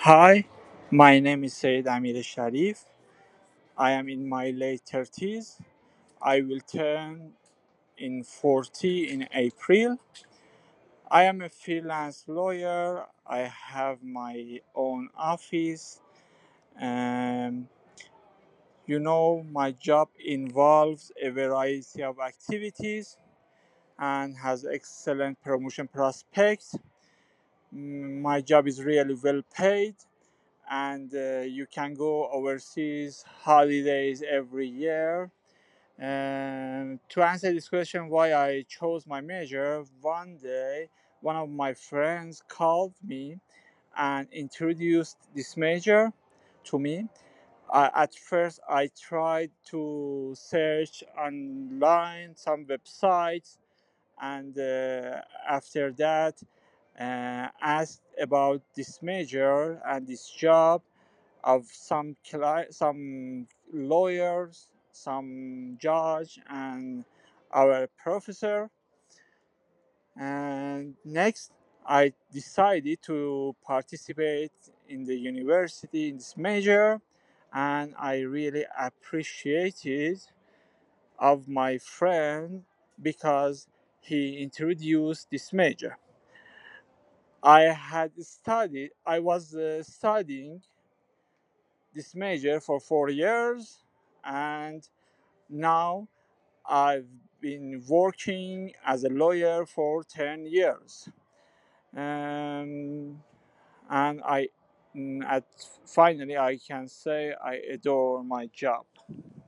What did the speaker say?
Hi, my name is Said Amir Sharif. I am in my late 30s. I will turn in 40 in April. I am a freelance lawyer. I have my own office. Um, my job involves a variety of activities and has excellent promotion prospects. My job is really well paid and you can go overseas holidays every year. To answer this question, why I chose my major, one day one of my friends called me and introduced this major to me. At first, I tried to search online some websites, and after that, asked about this major and this job of some lawyers, some judge, and our professor. And next, I decided to participate in the university in this major, and I really appreciated of my friend because he introduced this major. I was studying this major for 4 years, and now I've been working as a lawyer for 10 years. Um, and I, at finally, I can say I adore my job.